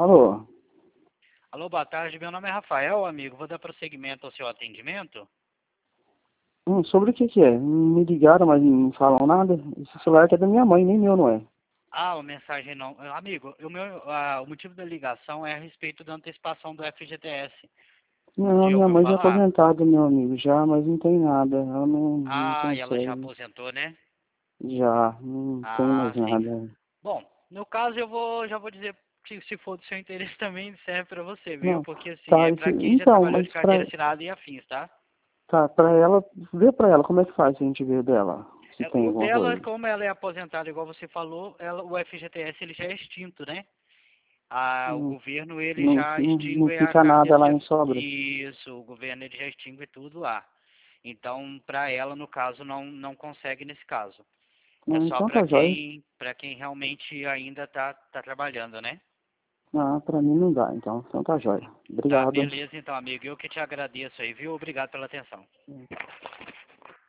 Alô? Alô, boa tarde. Meu nome é Rafael, amigo. Vou dar prosseguimento ao seu atendimento. Sobre o que é? Me ligaram, mas não falam nada. Esse celular aqui é da minha mãe, nem meu, não é? Ah, a mensagem não. Amigo, o motivo da ligação é a respeito da antecipação do FGTS. Não, a Já minha ouviu mãe já é falar? aposentada, meu amigo, já, mas não tem nada. Ela não Ah, e ela já consegue. aposentou, né? Já, não tem Ah, mais sim. nada. Bom, no caso já vou dizer que se for do seu interesse também serve pra você, viu? Não, Porque assim, tá, é isso, pra quem já então, trabalhou mas de carteira assinada e afins, tá? pra ela, vê pra ela como é que faz se a gente ver dela, se tem O alguma dela, coisa. como ela é aposentada, igual você falou, o FGTS ele já é extinto, né? O Não, governo ele não, já não extingue a fica nada carteira lá de... em Sobras. Isso, o governo ele já extingue tudo lá. Então, para ela, no caso, não consegue nesse caso. É Não, só então tá jóia. para quem realmente ainda tá trabalhando, né? Ah, pra mim não dá, então tá jóia. Tá, Obrigado. beleza então, amigo. Eu que te agradeço aí, viu? Obrigado pela atenção.